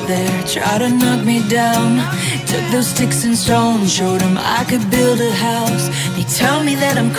there, try to knock me down. Took those sticks and stones, showed them I could build a house. They tell me that I'm